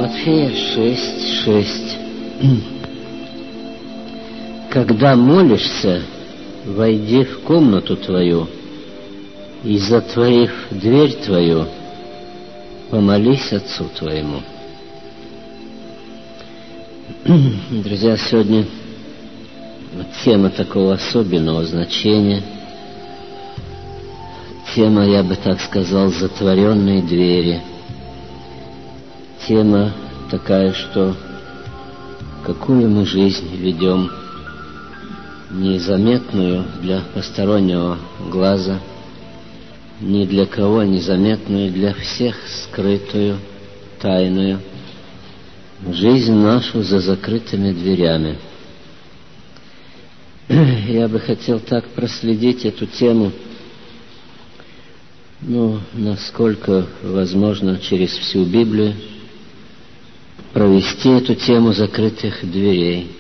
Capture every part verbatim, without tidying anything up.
Матфея шесть, шесть. Когда молишься, войди в комнату твою, и, затворив дверь твою, помолись Отцу твоему. Друзья, сегодня тема такого особенного значения. Тема, я бы так сказал, затворенные двери. Тема такая, что какую мы жизнь ведем, незаметную для постороннего глаза, ни для кого незаметную, для всех скрытую, тайную, жизнь нашу за закрытыми дверями. Я бы хотел так проследить эту тему, ну, насколько возможно, через всю Библию, провести эту тему закрытых дверей,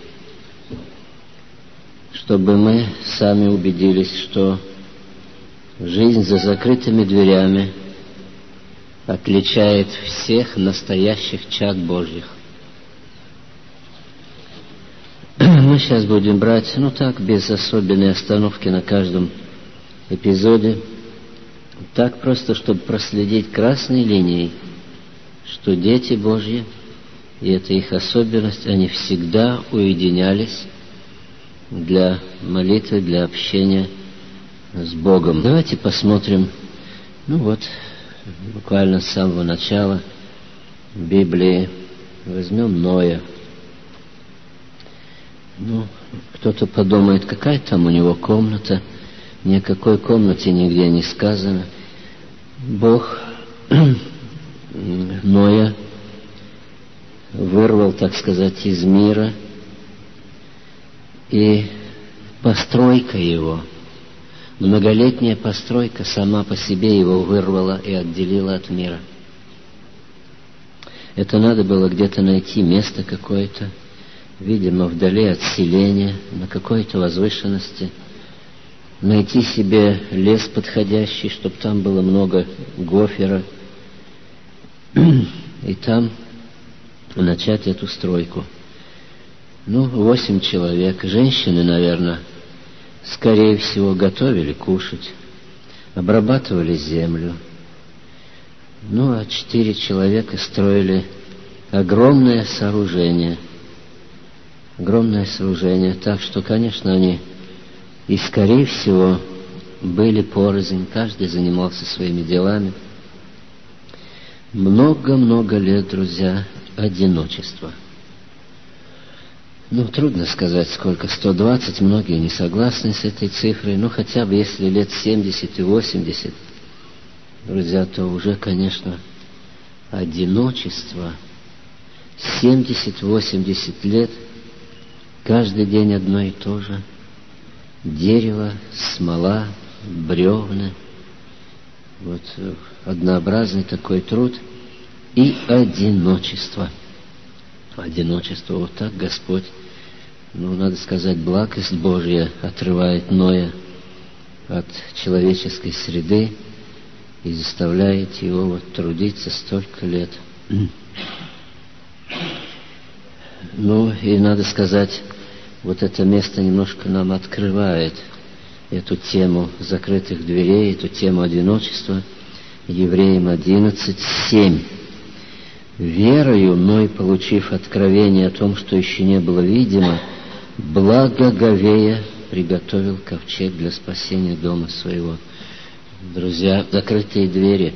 чтобы мы сами убедились, что жизнь за закрытыми дверями отличает всех настоящих чад Божьих. Мы сейчас будем брать, ну так, без особенной остановки на каждом эпизоде, так просто, чтобы проследить красной линией, что дети Божьи, и это их особенность, они всегда уединялись для молитвы, для общения с Богом. Давайте посмотрим, ну вот, буквально с самого начала Библии. Возьмем Ноя. Ну, кто-то подумает, какая там у него комната. Ни о какой комнате нигде не сказано. Бог Ноя вырвал, так сказать, из мира, и постройка его, многолетняя постройка сама по себе его вырвала и отделила от мира. Это надо было где-то найти место какое-то, видимо, вдали от селения, на какой-то возвышенности, найти себе лес подходящий, чтобы там было много гофера, и там начать эту стройку. Ну, восемь человек. Женщины, наверное, скорее всего, готовили кушать, обрабатывали землю. Ну, а четыре человека строили огромное сооружение. Огромное сооружение. Так что, конечно, они и, скорее всего, были порознь. Каждый занимался своими делами. Много-много лет, друзья, одиночества. Ну, трудно сказать, сколько, сто двадцать, многие не согласны с этой цифрой, но хотя бы если лет семьдесят и восемьдесят, друзья, то уже, конечно, одиночество, семьдесят-восемьдесят лет, каждый день одно и то же, дерево, смола, бревна, вот однообразный такой труд и одиночество. Одиночество, вот так Господь, ну, надо сказать, благость Божья отрывает Ноя от человеческой среды и заставляет его вот трудиться столько лет. Ну, и надо сказать, вот это место немножко нам открывает эту тему закрытых дверей, эту тему одиночества. Евреям одиннадцать, семь. Верою Ной, получив откровение о том, что еще не было видимо, благоговея приготовил ковчег для спасения дома своего. Друзья, закрытые двери,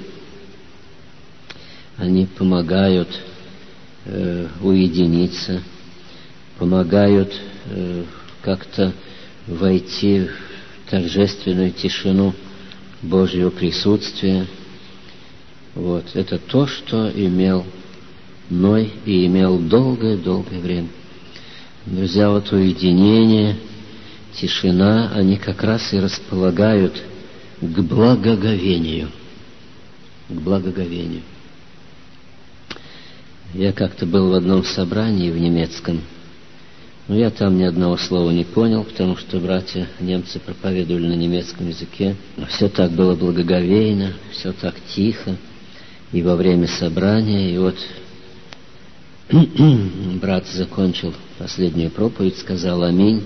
они помогают э, уединиться, помогают э, как-то войти в торжественную тишину Божьего присутствия. Вот, это то, что имел Ной и имел долгое-долгое время. Друзья, вот уединение, тишина, они как раз и располагают к благоговению. К благоговению. Я как-то был в одном собрании в немецком, но я там ни одного слова не понял, потому что братья немцы проповедовали на немецком языке. Все так было благоговейно, все так тихо, и во время собрания, и вот Брат закончил последнюю проповедь, сказал аминь.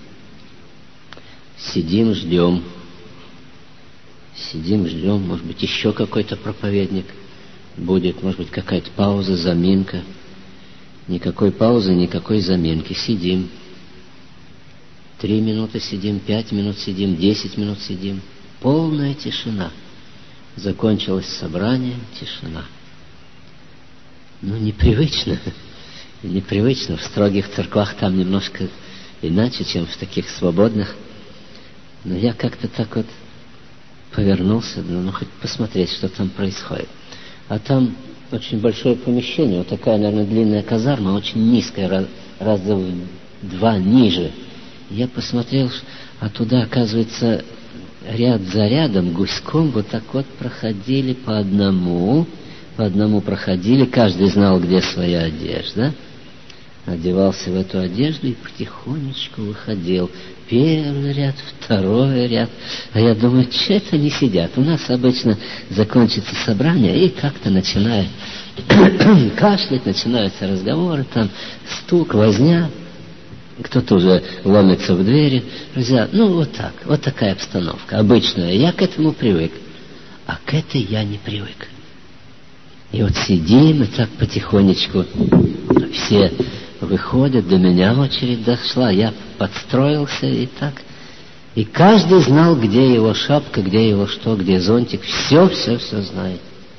Сидим, ждем. Сидим, ждем. Может быть, еще какой-то проповедник будет. Может быть, какая-то пауза, заминка. Никакой паузы, никакой заминки. Сидим. Три минуты сидим, пять минут сидим, десять минут сидим. Полная тишина. Закончилось собрание, тишина. Ну, непривычно. Непривычно. В строгих церквах там немножко иначе, чем в таких свободных. Но я как-то так вот повернулся, ну, хоть посмотреть, что там происходит. А там очень большое помещение, вот такая, наверное, длинная казарма, очень низкая, раз, раза в два ниже. Я посмотрел, а туда, оказывается, ряд за рядом, гуськом, вот так вот проходили по одному, по одному проходили, каждый знал, где своя одежда, одевался в эту одежду и потихонечку выходил. Первый ряд, второй ряд. А я думаю, что это не сидят? У нас обычно закончится собрание, и как-то начинают кашлять, начинаются разговоры, там стук, возня. Кто-то уже ломится в двери. Друзья, ну вот так, вот такая обстановка, обычная. Я к этому привык, а к этой я не привык. И вот сидим, и так потихонечку все выходят, до меня очередь дошла, я подстроился и так. И каждый знал, где его шапка, где его что, где зонтик. Все, все, все знает.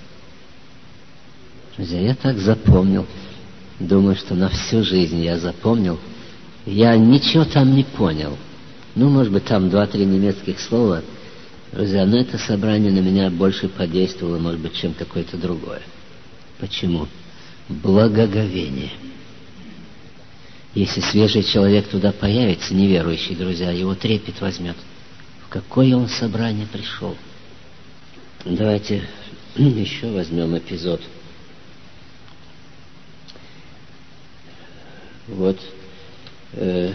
Друзья, я так запомнил. Думаю, что на всю жизнь я запомнил. Я ничего там не понял. Ну, может быть, там два-три немецких слова. Друзья, но это собрание на меня больше подействовало, может быть, чем какое-то другое. Почему? Благоговение. Если свежий человек туда появится, неверующий, друзья, его трепет возьмет. В какое он собрание пришел? Давайте еще возьмем эпизод. Вот э,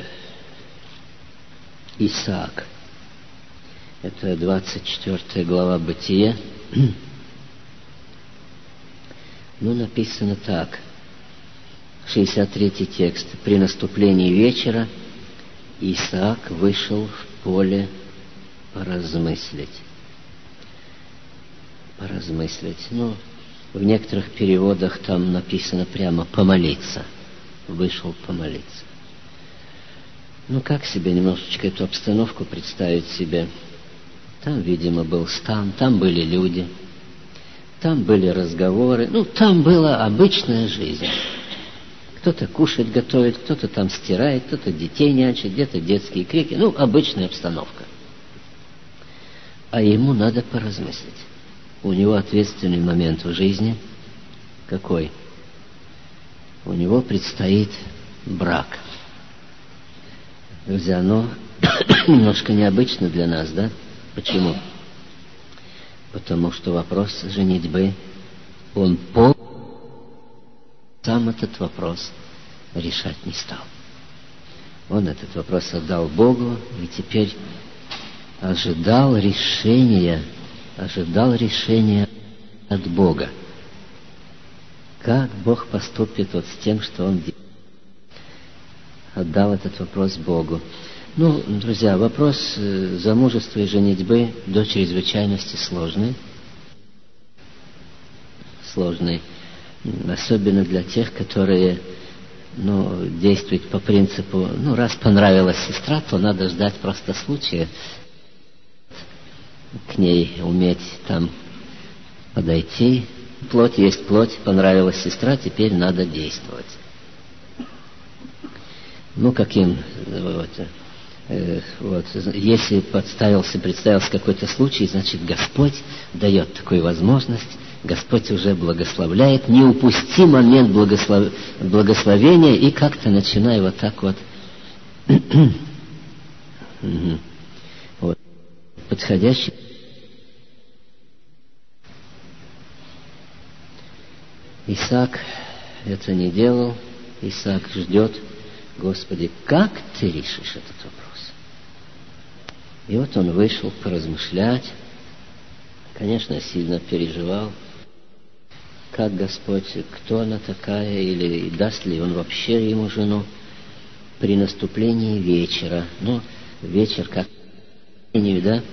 Исаак. Это двадцать четвёртая глава Бытия. Ну, написано так. шестьдесят третий текст. При наступлении вечера Исаак вышел в поле поразмыслить. Поразмыслить. Ну, в некоторых переводах там написано прямо «помолиться». Вышел помолиться. Ну, как себе немножечко эту обстановку представить себе? Там, видимо, был стан, там были люди, там были разговоры, ну, там была обычная жизнь. Кто-то кушать готовит, кто-то там стирает, кто-то детей нянчит, где-то детские крики. Ну, обычная обстановка. А ему надо поразмыслить. У него ответственный момент в жизни. Какой? У него предстоит брак. Друзья, но немножко необычно для нас, да? Почему? Потому что вопрос женитьбы, он пол... сам этот вопрос решать не стал. Он этот вопрос отдал Богу, и теперь ожидал решения, ожидал решения от Бога. Как Бог поступит вот с тем, что Он делает? Отдал этот вопрос Богу. Ну, друзья, вопрос замужества и женитьбы до чрезвычайности сложный. Сложный. Особенно для тех, которые, ну, действуют по принципу, ну, раз понравилась сестра, то надо ждать просто случая к ней, уметь там подойти. Плоть есть плоть, понравилась сестра, теперь надо действовать. Ну, каким, вот, э, вот, если подставился, представился какой-то случай, значит, Господь дает такую возможность, Господь уже благословляет, не упусти момент благослов... благословения, и как-то начинай вот так вот, вот, подходящий. Исаак это не делал, Исаак ждет, Господи, как Ты решишь этот вопрос? И вот он вышел поразмышлять, конечно, сильно переживал. как Господь, кто она такая, или даст ли Он вообще ему жену, при наступлении вечера. Ну, вечер как да?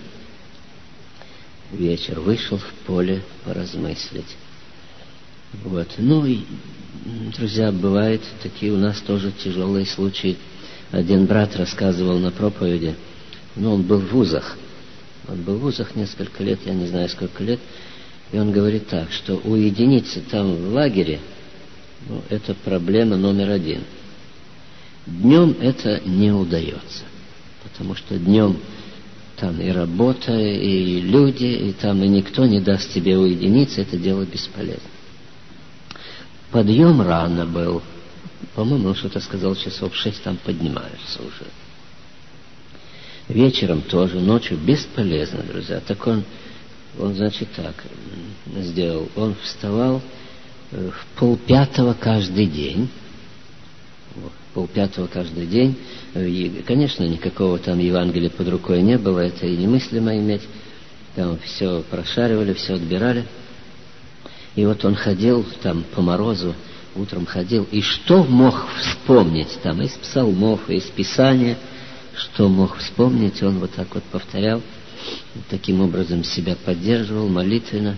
Вечер вышел в поле поразмыслить. Вот. Ну и, друзья, бывают такие у нас тоже тяжелые случаи. Один брат рассказывал на проповеди, ну, он был в вузах. Он был в вузах несколько лет, я не знаю, сколько лет. И он говорит так, что уединиться там в лагере, ну, это проблема номер один. Днем это не удается, потому что днем там и работа, и люди, и там и никто не даст тебе уединиться, это дело бесполезно. Подъем рано был, по-моему, он что-то сказал, часов шесть там поднимаются уже. Вечером тоже, ночью бесполезно, друзья. Так он, он значит, так сделал. Он вставал в полпятого каждый день. Полпятого каждый день. И, конечно, никакого там Евангелия под рукой не было, это и немыслимо иметь. Там все прошаривали, все отбирали. И вот он ходил там по морозу, утром ходил, и что мог вспомнить там из псалмов, из Писания, что мог вспомнить, он вот так вот повторял, таким образом себя поддерживал молитвенно.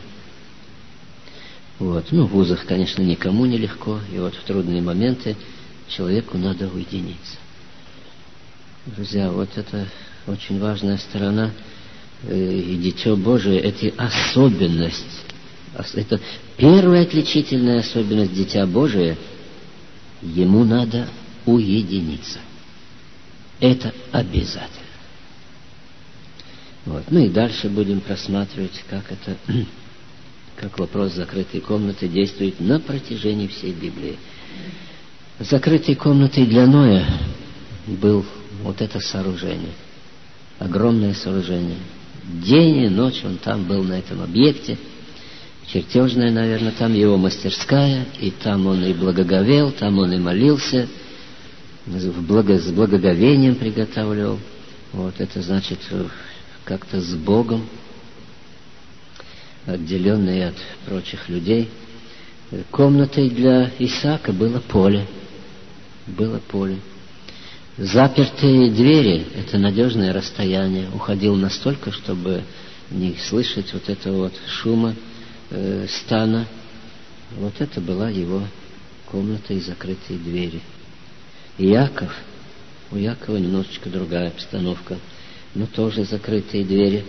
Вот. Ну, в вузах, конечно, никому не легко, и вот в трудные моменты человеку надо уединиться. Друзья, вот это очень важная сторона, и Дитё Божие, это особенность, это первая отличительная особенность Дитя Божие, ему надо уединиться. Это обязательно. Вот. Ну и дальше будем просматривать, как это, как вопрос закрытой комнаты действует на протяжении всей Библии. Закрытой комнатой для Ноя был вот это сооружение. Огромное сооружение. День и ночь он там был, на этом объекте. Чертежная, наверное, там его мастерская. И там он и благоговел, там он и молился. В благо, с благоговением приготавливал. Вот это значит как-то с Богом, отделенный от прочих людей. Комнатой для Исаака было поле. Было поле. Запертые двери — это надежное расстояние. Уходил настолько, чтобы не слышать вот этого вот шума э, стана. Вот это была его комната и закрытые двери. Иаков, у Иакова немножечко другая обстановка, но тоже закрытые двери.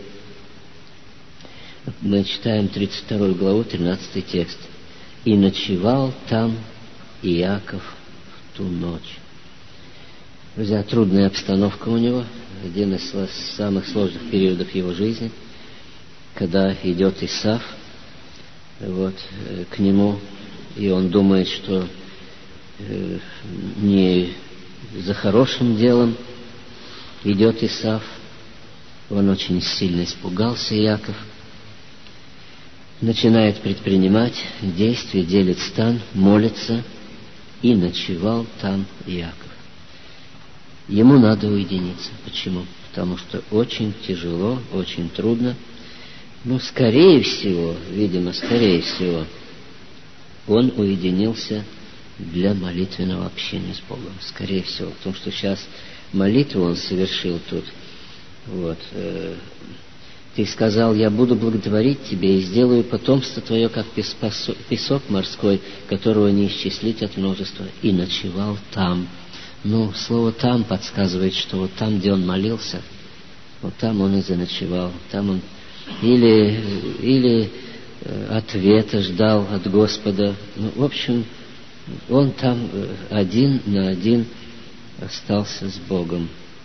Мы читаем тридцать вторую главу, тринадцатый текст. «И ночевал там Иаков в ту ночь». Друзья, трудная обстановка у него, один из самых сложных периодов его жизни, когда идет Исав вот, к нему, и он думает, что э, не за хорошим делом идет Исав. Он очень сильно испугался, Иаков. Начинает предпринимать действия, делит стан, молится, и ночевал там Иаков. Ему надо уединиться. Почему? Потому что очень тяжело, очень трудно. Но, скорее всего, видимо, скорее всего, он уединился для молитвенного общения с Богом. Скорее всего, потому что сейчас молитву он совершил тут. Вот. Ты сказал: я буду благотворить тебе и сделаю потомство твое, как песок морской, которого не исчислить от множества. И ночевал там. Ну, слово «там» подсказывает, что вот там, где он молился, вот там он и заночевал. Там он или, или ответа ждал от Господа. Ну, в общем, он там один на один остался с Богом.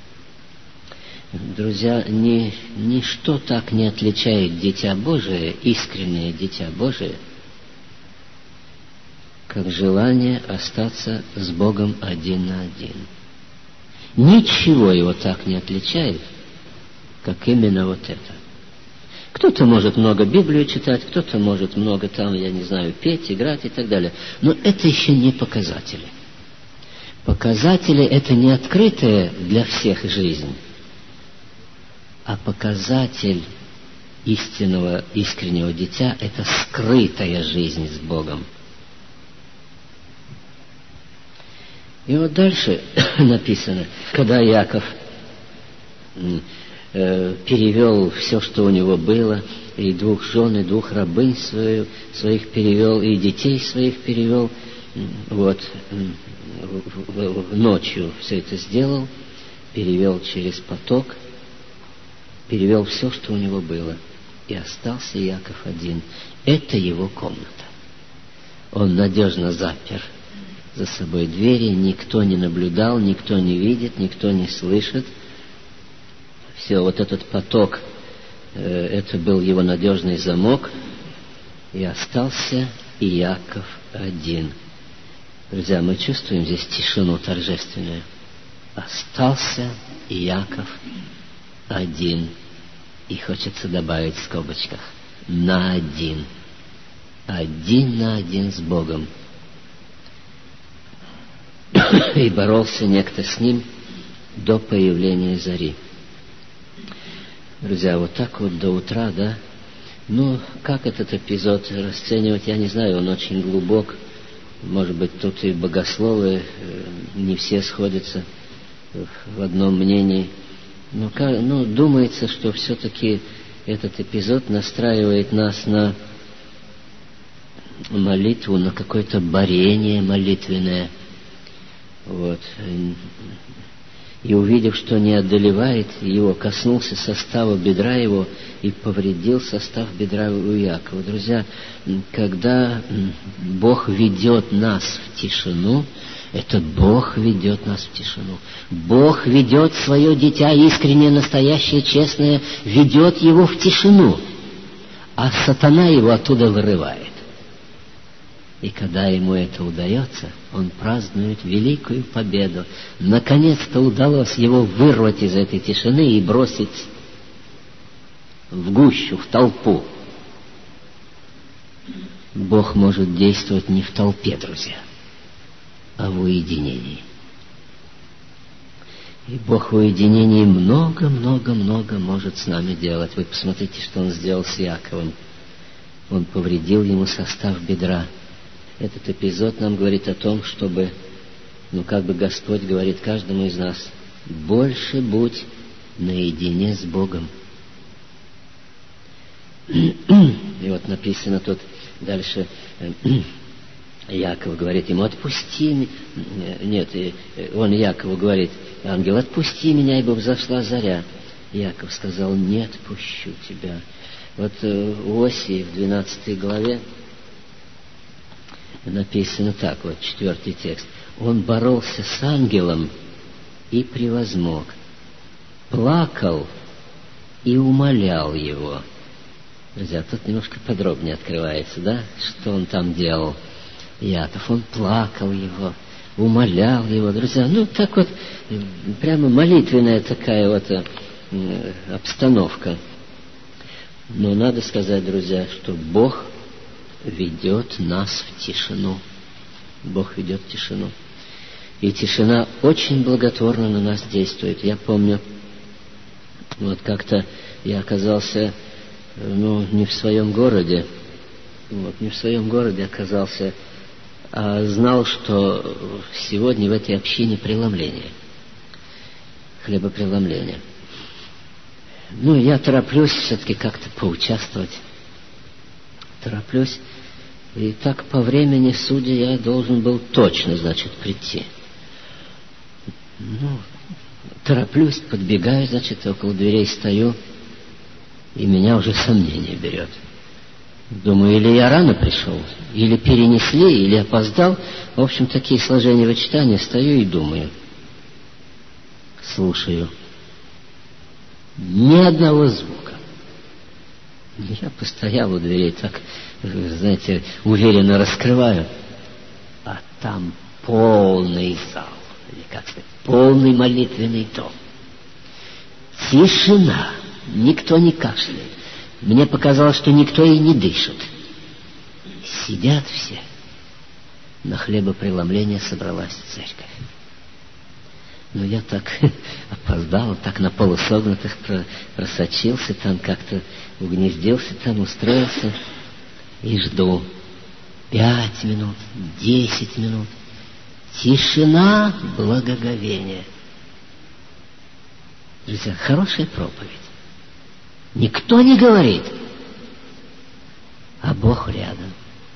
Друзья, ни, ничто так не отличает Дитя Божие, искреннее Дитя Божие, как желание остаться с Богом один на один. Ничего его так не отличает, как именно вот это. Кто-то может много Библию читать, кто-то может много там, я не знаю, петь, играть и так далее. Но это еще не показатели. Показатели — это не открытая для всех жизнь, а показатель истинного, искреннего дитя — это скрытая жизнь с Богом. И вот дальше написано, когда Иаков э, перевел все, что у него было, и двух жен, и двух рабынь свою, своих перевел, и детей своих перевел, вот, ночью все это сделал, перевел через поток, перевел все, что у него было, и остался Иаков один. Это его комната. Он надежно запер за собой двери, никто не наблюдал, никто не видит, никто не слышит. Все, вот этот поток, э, это был его надежный замок, и остался Иаков один. Друзья, мы чувствуем здесь тишину торжественную. Остался Иаков один. И хочется добавить в скобочках: на один. Один на один с Богом. И боролся некто с ним до появления зари. Друзья, вот так вот до утра, да? Ну, как этот эпизод расценивать, я не знаю, он очень глубок. Может быть, тут и богословы не все сходятся в одном мнении. Но ну, думается, что все-таки этот эпизод настраивает нас на молитву, на какое-то борение молитвенное. Вот. И увидев, что не одолевает его, коснулся состава бедра его и повредил состав бедра у Иакова. Друзья, когда Бог ведет нас в тишину, это Бог ведет нас в тишину. Бог ведет свое дитя, искреннее, настоящее, честное, ведет его в тишину, а сатана его оттуда вырывает. И когда ему это удается, он празднует великую победу. Наконец-то удалось его вырвать из этой тишины и бросить в гущу, в толпу. Бог может действовать не в толпе, друзья, а в уединении. И Бог в уединении много-много-много может с нами делать. Вы посмотрите, что Он сделал с Иаковом. Он повредил ему состав бедра. Этот эпизод нам говорит о том, чтобы, ну как бы Господь говорит каждому из нас: больше будь наедине с Богом. И вот написано тут дальше, Иаков говорит ему: отпусти меня. Нет, он Иакову говорит: ангел, отпусти меня, ибо взошла заря. Иаков сказал: не отпущу тебя. Вот у Осии в двенадцатой главе написано так, вот четвертый текст: он боролся с ангелом и превозмог, плакал и умолял его. Друзья, тут немножко подробнее открывается, да, что он там делал. Иаков, он плакал его, умолял его. Друзья, ну так вот, прямо молитвенная такая вот э, обстановка. Но надо сказать, друзья, что Бог ведет нас в тишину. Бог ведет в тишину. И тишина очень благотворно на нас действует. Я помню, вот как-то я оказался, ну, не в своем городе, вот, не в своем городе оказался, а знал, что сегодня в этой общине преломление, хлебопреломление. Ну, я тороплюсь все-таки как-то поучаствовать. Тороплюсь. И так по времени, судя, я должен был точно, значит, прийти. Ну, тороплюсь, подбегаю, значит, около дверей стою, и меня уже сомнение берет. Думаю, или я рано пришел, или перенесли, или опоздал. В общем, такие сложения вычитания. Стою и думаю. Слушаю. Ни одного звука. Я постоял у дверей, так, знаете, уверенно раскрываю, а там полный зал, или как сказать, полный молитвенный дом. Тишина, никто не кашляет. Мне показалось, что никто и не дышит. Сидят все. На хлебопреломление собралась церковь. Но я так опоздал, так на полусогнутых просочился, там как-то угнездился, там устроился и жду. Пять минут, десять минут. Тишина, благоговение. Друзья, хорошая проповедь. Никто не говорит, а Бог рядом.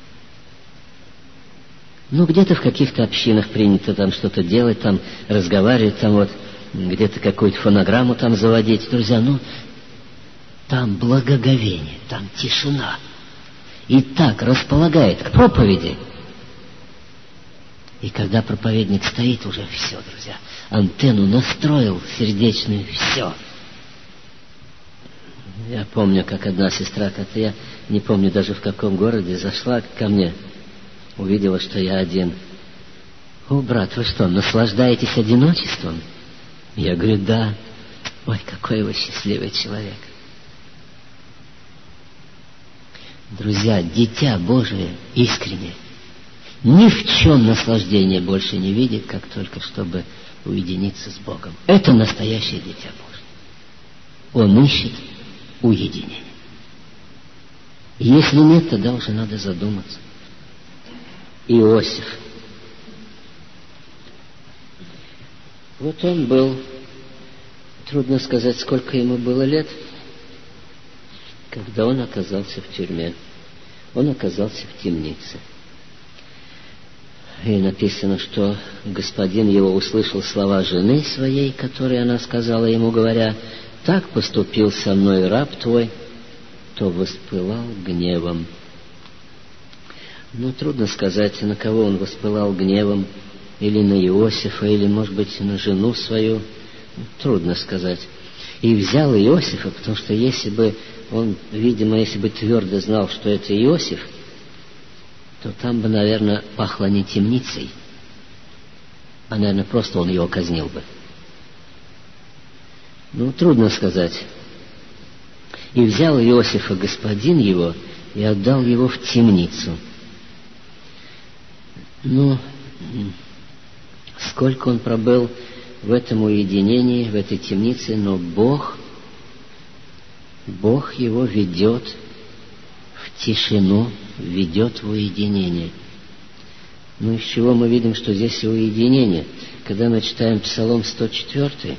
Ну, где-то в каких-то общинах принято там что-то делать, там разговаривать, там вот где-то какую-то фонограмму там заводить. Друзья, ну, там благоговение, там тишина. И так располагает к проповеди. И когда проповедник стоит, уже все, друзья, антенну настроил сердечную, все. Я помню, как одна сестра, как я не помню даже в каком городе, зашла ко мне, увидела, что я один. О, брат, вы что, наслаждаетесь одиночеством? Я говорю, да. Ой, какой вы счастливый человек. Друзья, дитя Божие искренне ни в чем наслаждения больше не видит, как только чтобы уединиться с Богом. Это настоящее дитя Божие. Он ищет уединение. Если нет, тогда уже надо задуматься. Иосиф. Вот он был, трудно сказать, сколько ему было лет, когда он оказался в тюрьме. Он оказался в темнице. И написано, что господин его услышал слова жены своей, которые она сказала ему, говоря, «Так поступил со мной раб твой», то воспылал гневом. Ну, трудно сказать, на кого он воспылал гневом, или на Иосифа, или, может быть, на жену свою. Трудно сказать. И взял Иосифа, потому что если бы он, видимо, если бы твердо знал, что это Иосиф, то там бы, наверное, пахло не темницей, а, наверное, просто он его казнил бы. Ну, трудно сказать. И взял Иосифа господин его и отдал его в темницу. Ну, сколько он пробыл в этом уединении, в этой темнице, но Бог, Бог его ведет в тишину, ведет в уединение. Ну, из чего мы видим, что здесь и уединение? Когда мы читаем Псалом сто четыре,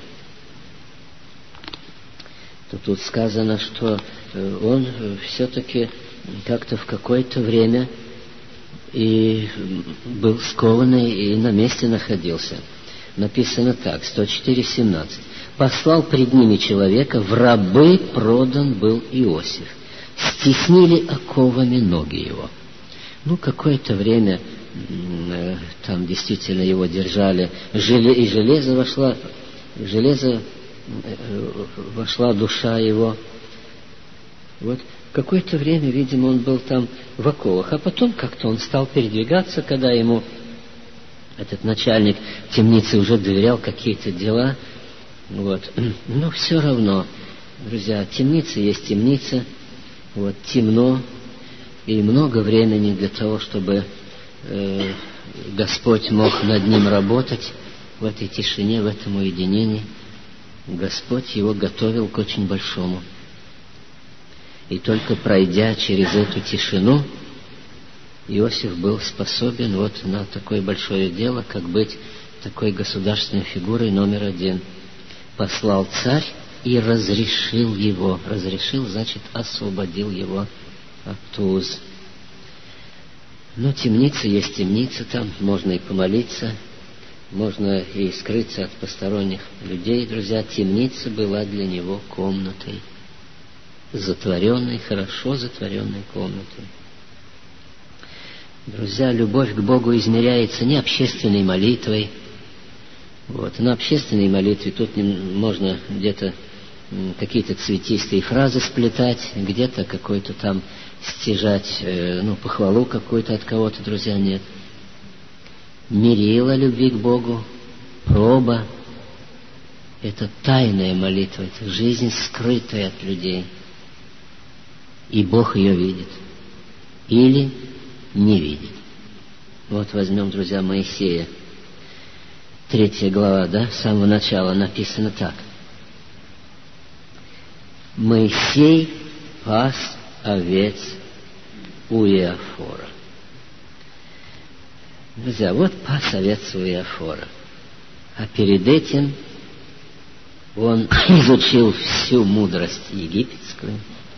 то тут сказано, что он все-таки как-то в какое-то время и был скованный и на месте находился. Написано так, сто четыре семнадцать. «Послал пред ними человека, в рабы продан был Иосиф. Стеснили оковами ноги его». Ну, какое-то время э, там действительно его держали, Желе, и железо вошла, в железо э, вошла душа его. Вот какое-то время, видимо, он был там в оковах, а потом как-то он стал передвигаться, когда ему этот начальник темницы уже доверял какие-то дела. Вот. Но все равно, друзья, темница есть темница, вот, темно, и много времени для того, чтобы э, Господь мог над ним работать в этой тишине, в этом уединении. Господь его готовил к очень большому. И только пройдя через эту тишину, Иосиф был способен вот на такое большое дело, как быть такой государственной фигурой номер один. Послал царь и разрешил его. Разрешил, значит, освободил его от уз. Но темница есть темница, там можно и помолиться, можно и скрыться от посторонних людей. Друзья, темница была для него комнатой. Затворенной, хорошо затворенной комнатой. Друзья, любовь к Богу измеряется не общественной молитвой. Вот. На общественной молитве тут можно где-то какие-то цветистые фразы сплетать, где-то какой-то там стяжать, э, ну, похвалу какую-то от кого-то, друзья, нет. Мерила любви к Богу, проба — это тайная молитва, это жизнь, скрытая от людей. И Бог ее видит. Или не видит. Вот возьмем, друзья, Моисея. третья глава, да, с самого начала написано так. Моисей пас овец у Иофора. Друзья, вот пас овец у Иофора. А перед этим он изучил всю мудрость египетскую.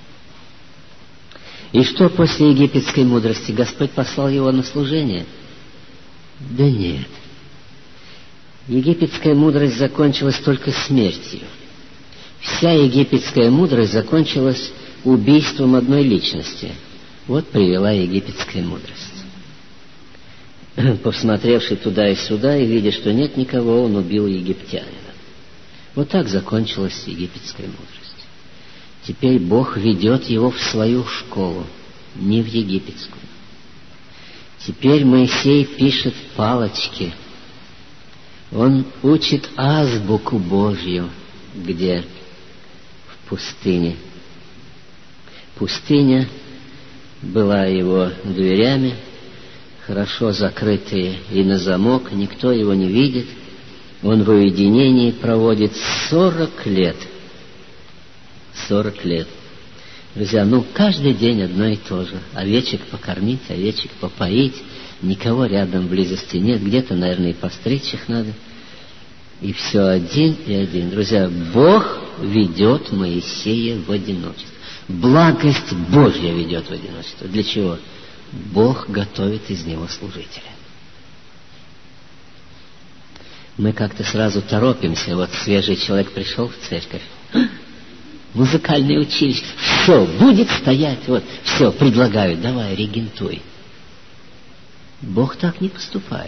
И что после египетской мудрости? Господь послал его на служение? Да нет. Египетская мудрость закончилась только смертью. Вся египетская мудрость закончилась убийством одной личности. Вот привела египетская мудрость. Посмотревший туда и сюда и видя, что нет никого, он убил египтянина. Вот так закончилась египетская мудрость. Теперь Бог ведет его в свою школу, не в египетскую. Теперь Моисей пишет палочки. Он учит азбуку Божью. Где? В пустыне. Пустыня была его дверями, хорошо закрытые и на замок, никто его не видит. Он в уединении проводит сорок лет. Сорок лет. Друзья, ну каждый день одно и то же. Овечек покормить, овечек попоить. Никого рядом близости нет. Где-то, наверное, и постричь их надо. И все один и один. Друзья, Бог ведет Моисея в одиночество. Благость Божья ведет в одиночество. Для чего? Бог готовит из него служителя. Мы как-то сразу торопимся. Вот свежий человек пришел в церковь. Музыкальное училище. Все, будет стоять. Вот, все, предлагают. Давай, регентуй. Бог так не поступает.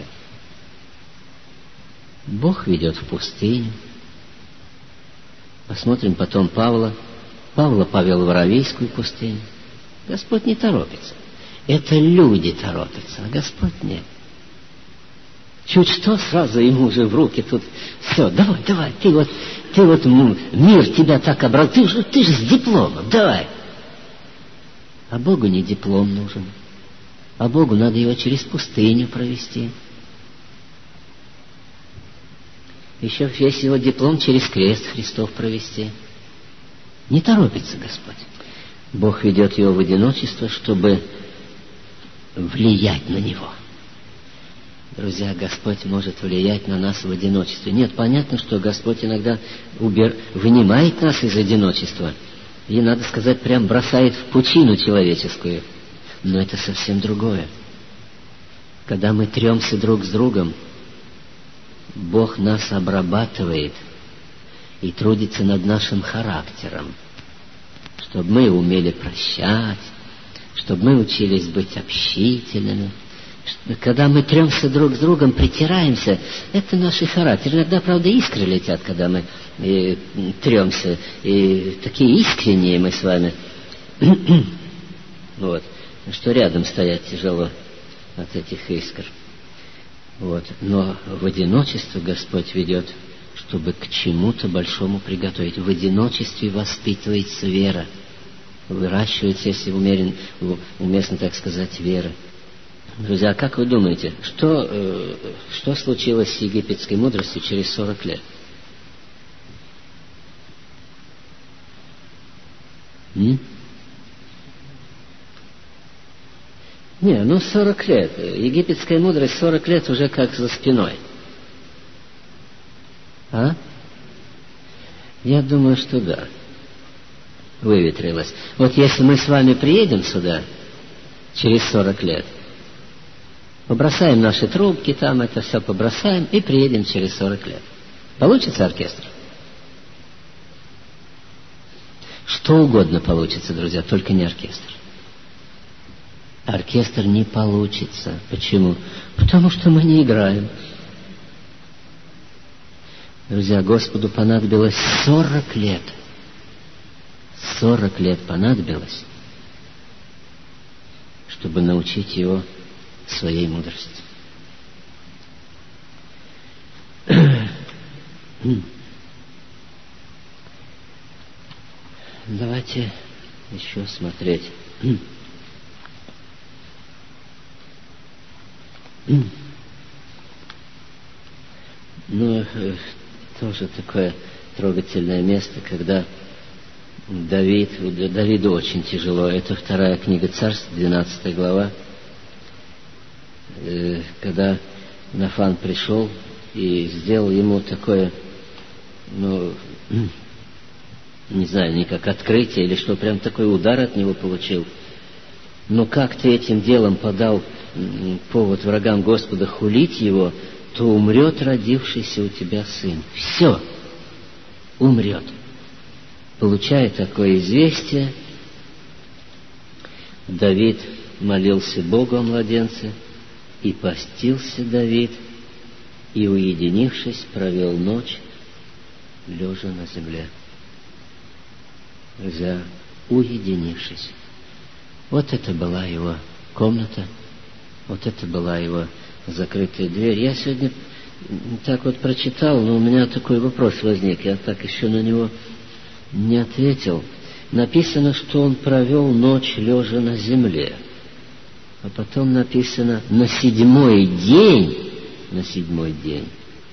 Бог ведет в пустыню. Посмотрим потом Павла. Павла повел в Аравийскую пустыню. Господь не торопится. Это люди торопятся, а Господь нет. Чуть что, сразу ему уже в руки тут. Все, давай, давай, ты вот, ты вот, мир тебя так обрал, ты же, ты же с дипломом, давай. А Богу не диплом нужен. А Богу надо его через пустыню провести. Еще весь его диплом через крест Христов провести. Не торопится Господь. Бог ведет его в одиночество, чтобы влиять на него. Друзья, Господь может влиять на нас в одиночестве. Нет, понятно, что Господь иногда убер... вынимает нас из одиночества и, надо сказать, прям бросает в пучину человеческую. Но это совсем другое. Когда мы тремся друг с другом, Бог нас обрабатывает и трудится над нашим характером, чтобы мы умели прощать, чтобы мы учились быть общительными. Когда мы тремся друг с другом, притираемся, это наш характер. Иногда, правда, искры летят, когда мы и, тремся, и такие искренние мы с вами. Вот. Что рядом стоять тяжело от этих искр. Вот. Но в одиночестве Господь ведет, чтобы к чему-то большому приготовить. В одиночестве воспитывается вера. Выращивается, если умерен, уместно так сказать, вера. Друзья, как вы думаете, что, э, что случилось с египетской мудростью через сорок лет? М? Не, ну сорок лет. Египетская мудрость сорок лет уже как за спиной. А? Я думаю, что да. Выветрилась. Вот если мы с вами приедем сюда через сорок лет, побросаем наши трубки там, это все побросаем и приедем через сорок лет. Получится оркестр? Что угодно получится, друзья, только не оркестр. Оркестр не получится. Почему? Потому что мы не играем. Друзья, Господу понадобилось сорок лет. Сорок лет понадобилось, чтобы научить его своей мудрости. Давайте еще смотреть. Ну, тоже такое трогательное место, когда Давид, Давиду очень тяжело. Это вторая книга Царств, двенадцатая глава, когда Нафан пришел и сделал ему такое, ну, не знаю, не как открытие или что, прям такой удар от него получил. Но как ты этим делом подал повод врагам Господа хулить его, то умрет родившийся у тебя сын. Все, умрет. Получая такое известие, Давид молился Богу о младенце, и постился Давид, и, уединившись, провел ночь, лежа на земле. Друзья, уединившись. Вот это была его комната, вот это была его закрытая дверь. Я сегодня так вот прочитал, но у меня такой вопрос возник, я так еще на него не ответил. Написано, что он провел ночь лежа на земле. А потом написано, на седьмой день, на седьмой день,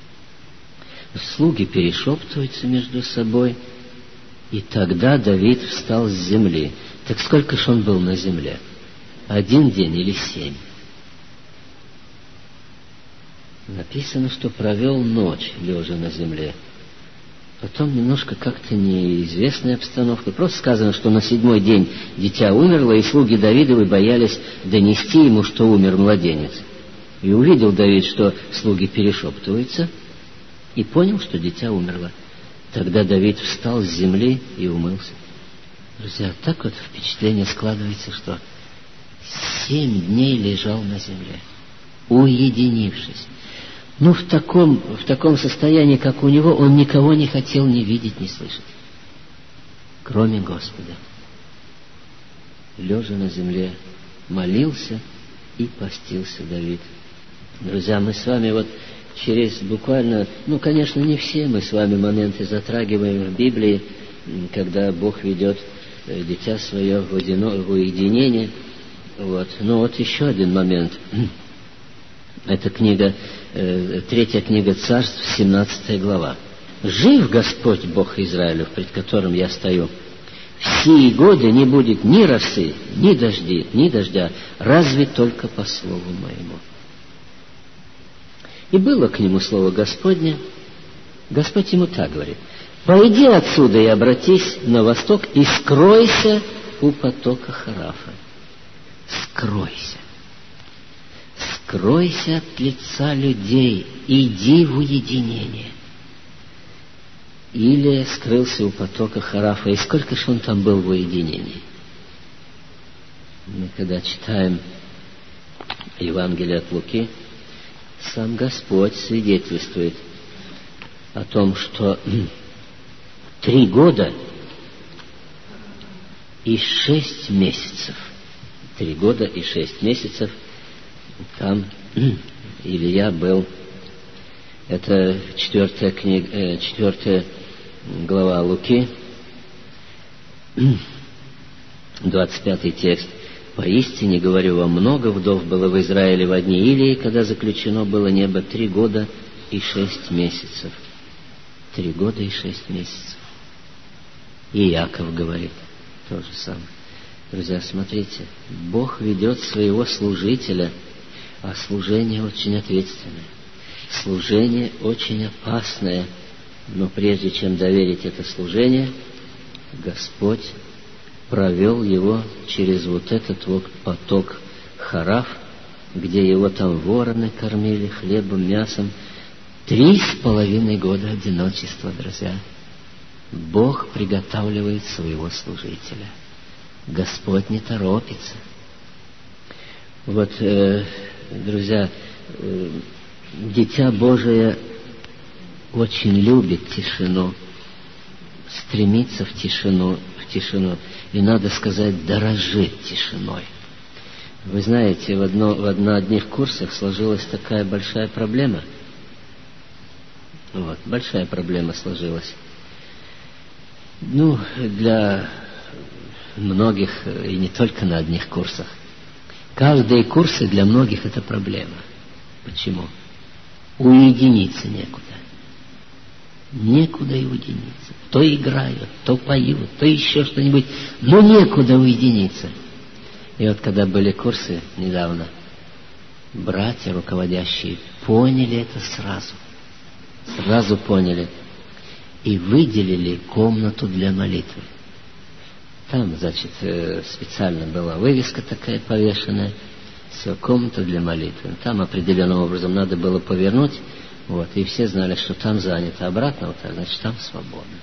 слуги перешептываются между собой, и тогда Давид встал с земли. Так сколько ж он был на земле? Один день или семь? Написано, что провел ночь, лежа на земле. Потом немножко как-то неизвестная обстановка. Просто сказано, что на седьмой день дитя умерло, и слуги Давидовы боялись донести ему, что умер младенец. И увидел Давид, что слуги перешептываются, и понял, что дитя умерло. Тогда Давид встал с земли и умылся. Друзья, так вот впечатление складывается, что семь дней лежал на земле, уединившись. Ну, в таком, в таком состоянии, как у него, он никого не хотел ни видеть, ни слышать, кроме Господа. Лежа на земле, молился и постился Давид. Друзья, мы с вами вот через буквально, ну, конечно, не все мы с вами моменты затрагиваем в Библии, когда Бог ведет дитя свое в, одино, в уединение. Вот. Но вот еще один момент. Это книга, э, третья книга Царств, семнадцатая глава. «Жив Господь Бог Израилев, пред которым я стою. В сии годы не будет ни росы, ни дожди, ни дождя, разве только по слову моему». И было к нему слово Господне. Господь ему так говорит: «Пойди отсюда и обратись на восток, и скройся у потока Харафа». Скройся. Скройся от лица людей, иди в уединение. Илия скрылся у потока Харафа. И сколько ж он там был в уединении? Мы когда читаем Евангелие от Луки, сам Господь свидетельствует о том, что три года и шесть месяцев, три года и шесть месяцев там Илия был. Это четвертая книга, четвертая глава Луки, двадцать пятый текст. «Поистине, говорю вам, много вдов было в Израиле во дни Илии, когда заключено было небо три года и шесть месяцев». Три года и шесть месяцев. И Иаков говорит то же самое. Друзья, смотрите, Бог ведет своего служителя, а служение очень ответственное. Служение очень опасное, но прежде чем доверить это служение, Господь провел его через вот этот вот поток Хараф, где его там вороны кормили хлебом, мясом. Три с половиной года одиночества, друзья. Бог приготавливает своего служителя. Господь не торопится. Вот, э, друзья, э, Дитя Божие очень любит тишину, стремится в тишину, в тишину, и, надо сказать, дорожит тишиной. Вы знаете, в, одно, в одно, одних курсах сложилась такая большая проблема. Вот, большая проблема сложилась. Ну, для многих, и не только на одних курсах. Каждые курсы для многих это проблема. Почему? Уединиться некуда. Некуда и уединиться. То играют, то поют, то еще что-нибудь, но некуда уединиться. И вот когда были курсы недавно, братья руководящие поняли это сразу. Сразу поняли. И выделили комнату для молитвы. Там, значит, специально была вывеска такая повешенная. Все, комната для молитвы. Там определенным образом надо было повернуть. Вот, и все знали, что там занято. Обратно вот так, значит, там свободно.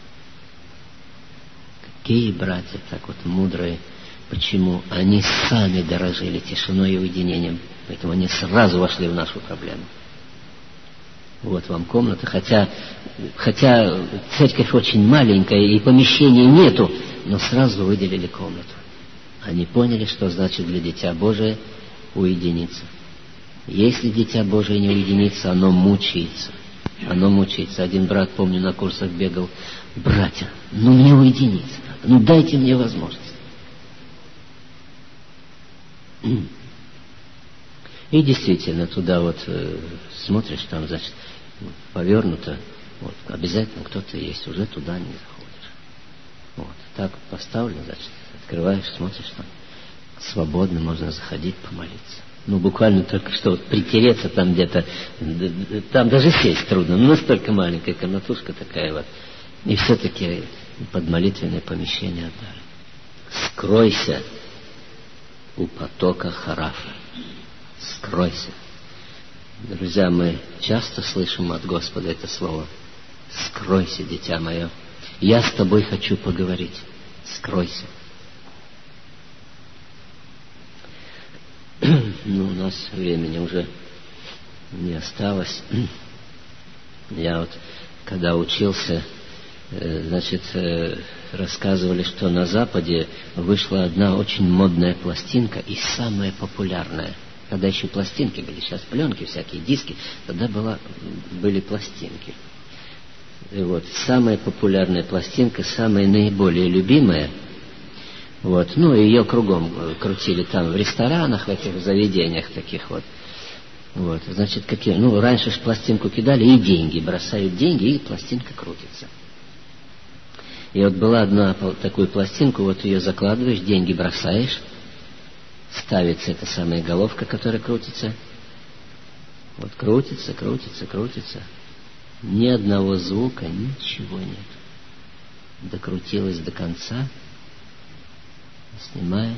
Какие братья так вот мудрые. Почему? Они сами дорожили тишиной и уединением. Поэтому они сразу вошли в нашу проблему. Вот вам комната. Хотя, хотя церковь очень маленькая и помещения нету, но сразу выделили комнату. Они поняли, что значит для Дитя Божие уединиться. Если Дитя Божие не уединится, оно мучается. Оно мучается. Один брат, помню, на курсах бегал: братья, ну мне уединиться, ну дайте мне возможность. И действительно, туда вот э, смотришь, там, значит, повернуто, вот, обязательно кто-то есть, уже туда не заходишь. Вот, так поставлено, значит, открываешь, смотришь, там, свободно можно заходить, помолиться. Ну, буквально только что вот притереться там где-то, там даже сесть трудно, ну, настолько маленькая комнатушка такая вот. И все-таки под молитвенное помещение отдали. Скройся у потока Харафа. Скройся. Друзья, мы часто слышим от Господа это слово. Скройся, дитя мое. Я с тобой хочу поговорить. Скройся. Ну, у нас времени уже не осталось. Я вот, когда учился, значит, рассказывали, что на Западе вышла одна очень модная пластинка и самая популярная. Когда еще пластинки были, сейчас пленки, всякие диски, тогда была, были пластинки. И вот самая популярная пластинка, самая наиболее любимая. Вот, ну, ее кругом крутили там в ресторанах, в этих заведениях таких вот. Вот, значит, какие, ну, раньше же пластинку кидали и деньги, бросают деньги, и пластинка крутится. И вот была одна такую пластинку, вот ее закладываешь, деньги бросаешь, ставится эта самая головка, которая крутится. Вот крутится, крутится, крутится. Ни одного звука, ничего нет. Докрутилась до конца. Снимает.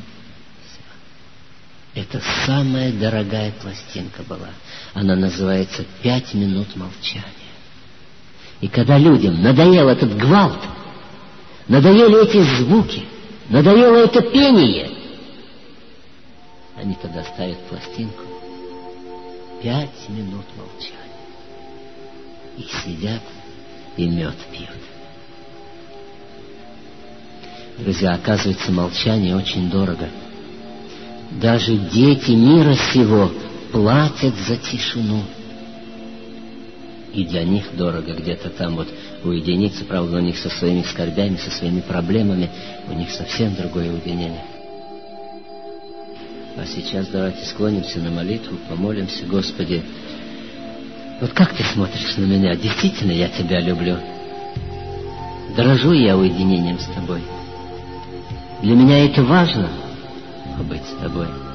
Все. Это самая дорогая пластинка была. Она называется «Пять минут молчания». И когда людям надоел этот гвалт, надоели эти звуки, надоело это пение, они тогда ставят пластинку «Пять минут молчания». И сидят, и мед пьют. Друзья, оказывается, молчание очень дорого. Даже дети мира сего платят за тишину. И для них дорого где-то там вот уединиться, правда, у них со своими скорбями, со своими проблемами, у них совсем другое уединение. А сейчас давайте склонимся на молитву, помолимся. Господи, вот как ты смотришь на меня? Действительно, я тебя люблю. Дорожу я уединением с тобой. Для меня это важно, быть с тобой.